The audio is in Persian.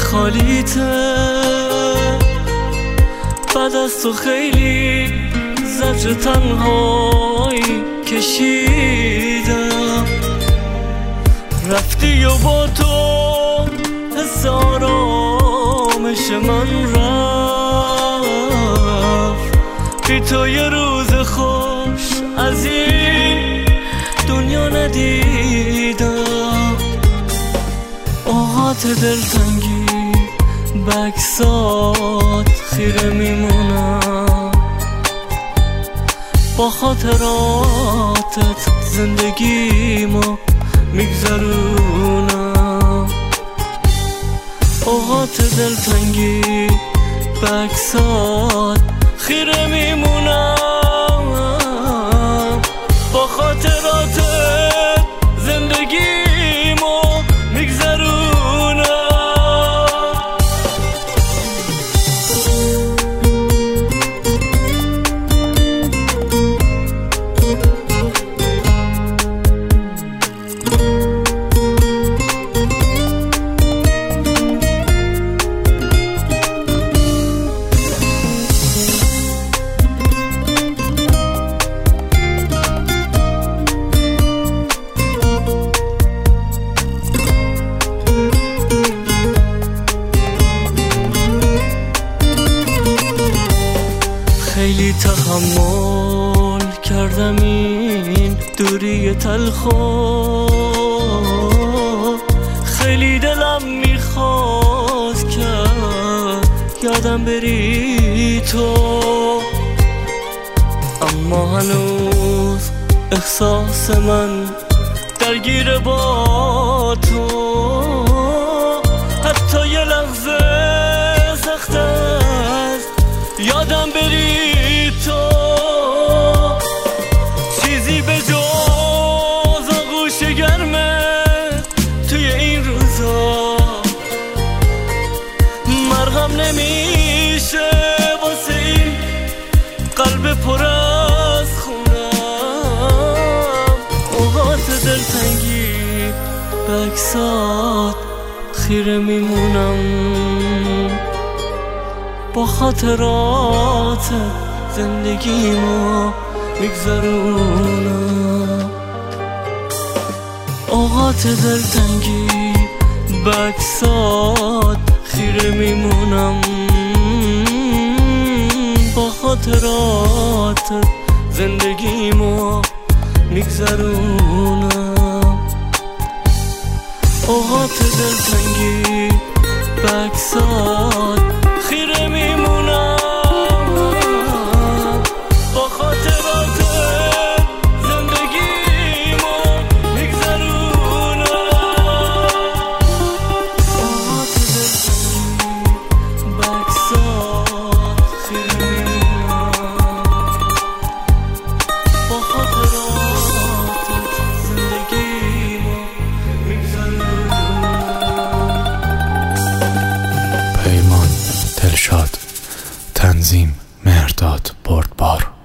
خالیته، بعد از تو خیلی زجر تنهایی کشیدم. رفتی و با تو حس آرامش من رفت، بی تو یه روز خوش از این دنیا ندیدم. اوقات دلتنگی بکسات خیره میمونم، با خاطراتت زندگیمو میگذرونم. اوقات دلتنگی بکسات خیره میمونم، با خاطراتت زندگیمو میگذرونم. خیلی تحمل کردم این دوری تلخو، خیلی دلم میخواست که یادم بری تو، اما هنوز احساس من درگیر با تو. حتی یه لحظه سخت است یادم بری تو، چیزی به جز آغوش گرمه توی این روزا مرهم نمیشه واسه این قلب پر از خونم. اوقات دلتنگی بکسات خیره میمونم، با خاطرات زندگیمو میگذرونم. اوقات دلتنگی بکسات خیره میمونم، با خاطرات زندگیمو میگذرونم. اوقات دلتنگی بکسات خیره میمونم، با خاطرات زندگیمو میگذرونم. اوقات دلتنگی بکسات خیره میمونم، با خاطرات زندگیمو میگذرونم. پیمان، دلشاد، تنظیم مهرداد بردبار.